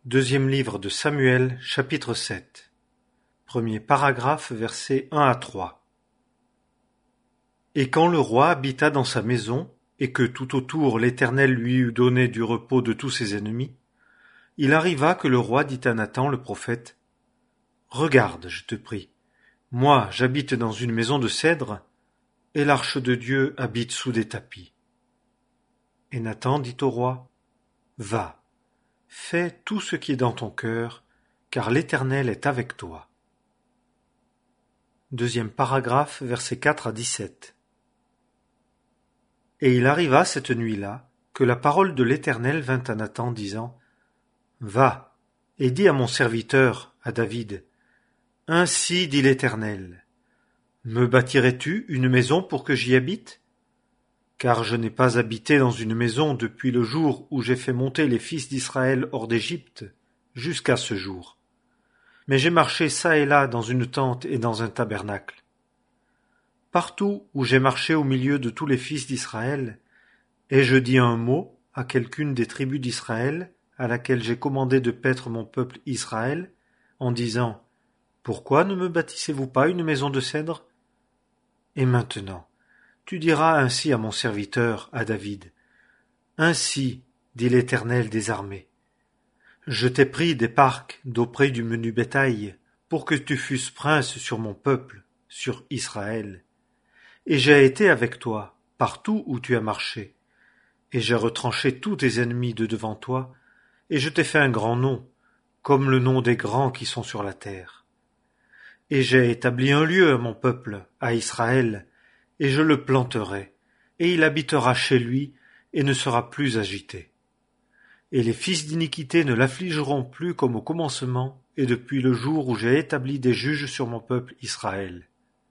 Deuxième livre de Samuel, chapitre 7. Premier paragraphe, versets 1 à 3. Et quand le roi habita dans sa maison, et que tout autour l'Éternel lui eut donné du repos de tous ses ennemis, il arriva que le roi dit à Nathan le prophète, « Regarde, je te prie, moi j'habite dans une maison de cèdre, et l'arche de Dieu habite sous des tapis. » Et Nathan dit au roi, « Va, fais tout ce qui est dans ton cœur, car l'Éternel est avec toi. » Deuxième paragraphe, versets 4 à 17. Et il arriva cette nuit-là, que la parole de l'Éternel vint à Nathan, disant, « Va, et dis à mon serviteur, à David, « Ainsi dit l'Éternel, me bâtirais-tu une maison pour que j'y habite ? Car je n'ai pas habité dans une maison depuis le jour où j'ai fait monter les fils d'Israël hors d'Égypte, jusqu'à ce jour. Mais j'ai marché çà et là dans une tente et dans un tabernacle. Partout où j'ai marché au milieu de tous les fils d'Israël, ai-je dit un mot à quelqu'une des tribus d'Israël, à laquelle j'ai commandé de paître mon peuple Israël, en disant, « Pourquoi ne me bâtissez-vous pas une maison de cèdre ?» Et maintenant, tu diras ainsi à mon serviteur, à David, « Ainsi, dit l'Éternel des armées, je t'ai pris des parcs d'auprès du menu bétail, pour que tu fusses prince sur mon peuple, sur Israël. Et j'ai été avec toi, partout où tu as marché, et j'ai retranché tous tes ennemis de devant toi, et je t'ai fait un grand nom, comme le nom des grands qui sont sur la terre. Et j'ai établi un lieu à mon peuple, à Israël, et je le planterai, et il habitera chez lui, et ne sera plus agité. Et les fils d'iniquité ne l'affligeront plus comme au commencement, et depuis le jour où j'ai établi des juges sur mon peuple Israël.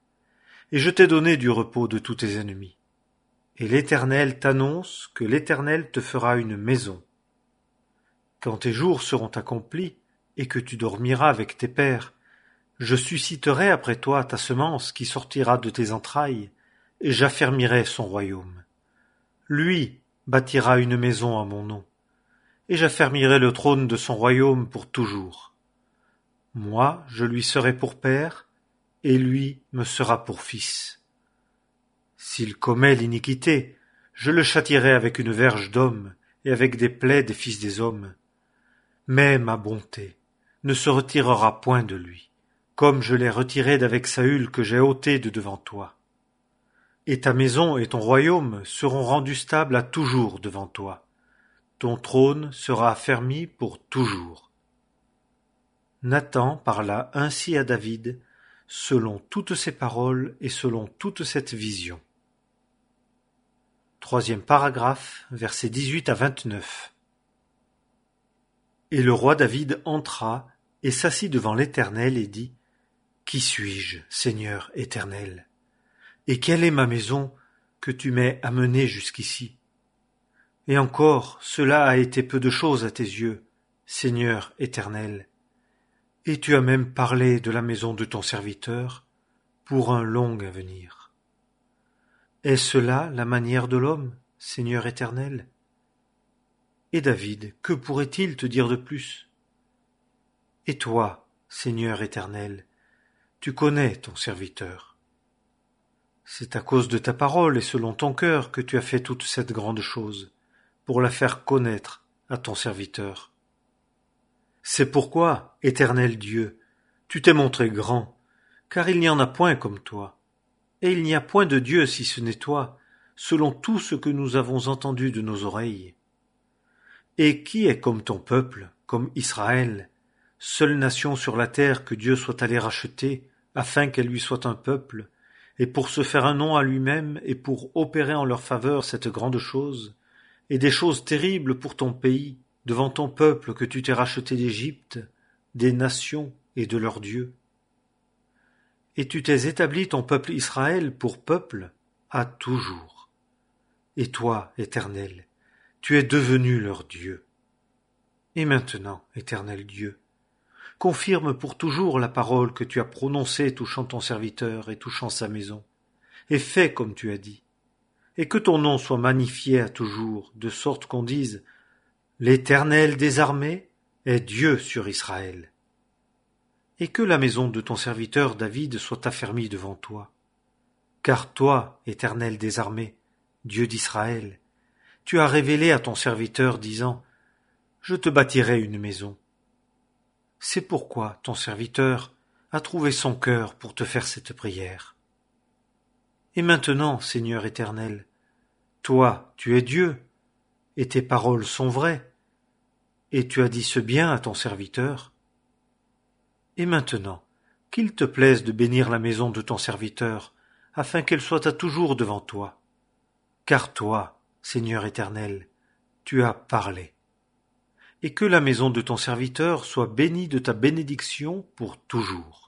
Et je t'ai donné du repos de tous tes ennemis. Et l'Éternel t'annonce que l'Éternel te fera une maison. Quand tes jours seront accomplis, et que tu dormiras avec tes pères, je susciterai après toi ta semence qui sortira de tes entrailles, et j'affermirai son royaume. Lui bâtira une maison à mon nom, et j'affermirai le trône de son royaume pour toujours. Moi, je lui serai pour père, et lui me sera pour fils. S'il commet l'iniquité, je le châtierai avec une verge d'homme, et avec des plaies des fils des hommes. Mais ma bonté ne se retirera point de lui, comme je l'ai retiré d'avec Saül que j'ai ôté de devant toi. Et ta maison et ton royaume seront rendus stables à toujours devant toi. Ton trône sera affermi pour toujours. » Nathan parla ainsi à David, selon toutes ces paroles et selon toute cette vision. Troisième paragraphe, versets 18 à 29. Et le roi David entra et s'assit devant l'Éternel et dit, « Qui suis-je, Seigneur éternel ? Et quelle est ma maison que tu m'aies amenée jusqu'ici ? Et encore, cela a été peu de chose à tes yeux, Seigneur éternel. Et tu as même parlé de la maison de ton serviteur pour un long avenir. Est-ce là la manière de l'homme, Seigneur éternel ? Et David, que pourrait-il te dire de plus ? Et toi, Seigneur éternel, tu connais ton serviteur. C'est à cause de ta parole et selon ton cœur que tu as fait toute cette grande chose, pour la faire connaître à ton serviteur. C'est pourquoi, éternel Dieu, tu t'es montré grand, car il n'y en a point comme toi, et il n'y a point de Dieu si ce n'est toi, selon tout ce que nous avons entendu de nos oreilles. Et qui est comme ton peuple, comme Israël, seule nation sur la terre que Dieu soit allé racheter, afin qu'elle lui soit un peuple, et pour se faire un nom à lui-même, et pour opérer en leur faveur cette grande chose, et des choses terribles pour ton pays, devant ton peuple que tu t'es racheté d'Égypte, des nations et de leurs dieux. Et tu t'es établi ton peuple Israël pour peuple à toujours. Et toi, Éternel, tu es devenu leur Dieu. Et maintenant, Éternel Dieu, confirme pour toujours la parole que tu as prononcée touchant ton serviteur et touchant sa maison, et fais comme tu as dit, et que ton nom soit magnifié à toujours, de sorte qu'on dise « L'Éternel des armées est Dieu sur Israël. Et que la maison de ton serviteur David soit affermie devant toi. Car toi, Éternel des armées, Dieu d'Israël, tu as révélé à ton serviteur, disant, je te bâtirai une maison. C'est pourquoi ton serviteur a trouvé son cœur pour te faire cette prière. Et maintenant, Seigneur éternel, toi, tu es Dieu, et tes paroles sont vraies, et tu as dit ce bien à ton serviteur. Et maintenant, qu'il te plaise de bénir la maison de ton serviteur, afin qu'elle soit à toujours devant toi. Car toi, Seigneur éternel, tu as parlé. Et que la maison de ton serviteur soit bénie de ta bénédiction pour toujours.